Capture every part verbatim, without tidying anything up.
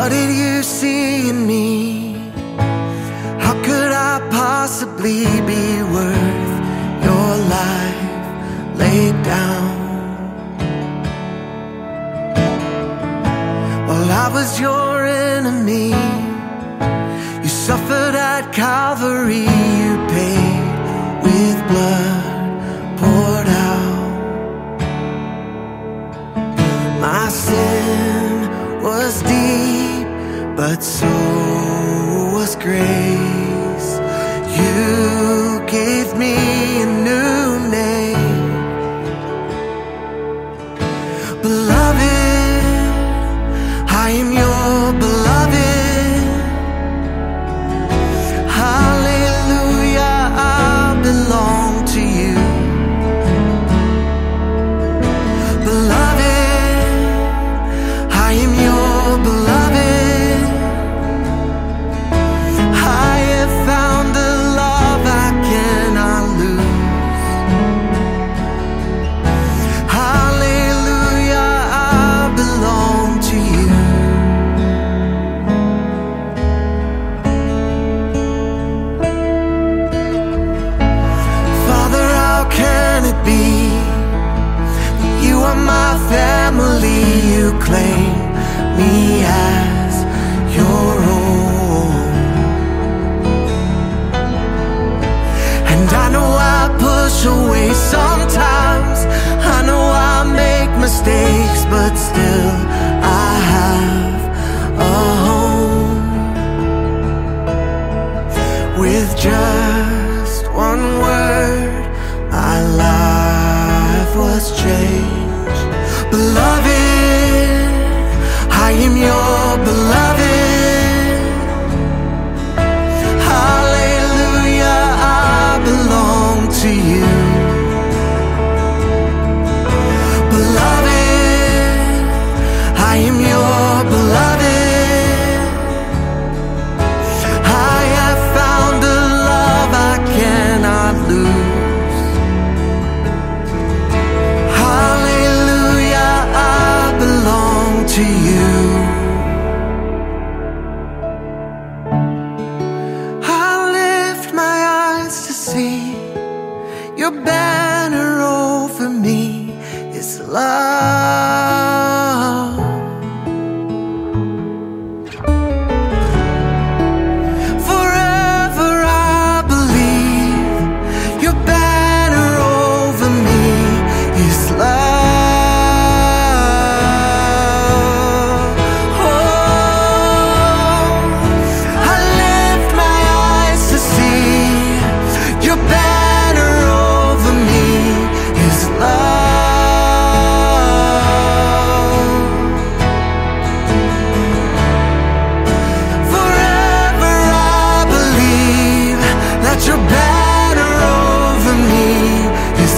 What did you see in me? How could I possibly be worth your life laid down? While I was your enemy, you suffered at Calvary. You paid with blood poured out. My sin was deep, but so was grace. You gave me a new name. Beloved, I am your beloved. Hallelujah, I belong to you. Beloved, I am your beloved. I have found a love I cannot lose. Hallelujah, I belong to you. Father, how can it be that you are my family? You claim me as your own. And I know I push away sometimes, I know I make mistakes, but still I have a home. With just one word, my life was changed. Beloved, I am your beloved. Hallelujah, I belong to you. Beloved, I am your beloved. I have found a love I cannot lose. Hallelujah, I belong to you. I lift my eyes to see your banner over me is love. Forever I believe your banner over me is love. Oh, I lift my eyes to see your banner over me is love. Forever I believe that your banner over me is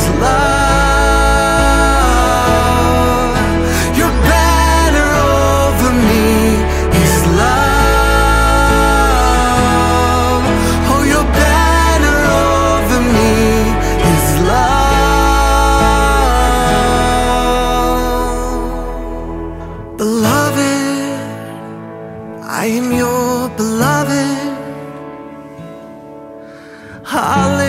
love. Your banner over me is love. Oh, your banner over me is love. Beloved, I am your beloved. Hallelujah.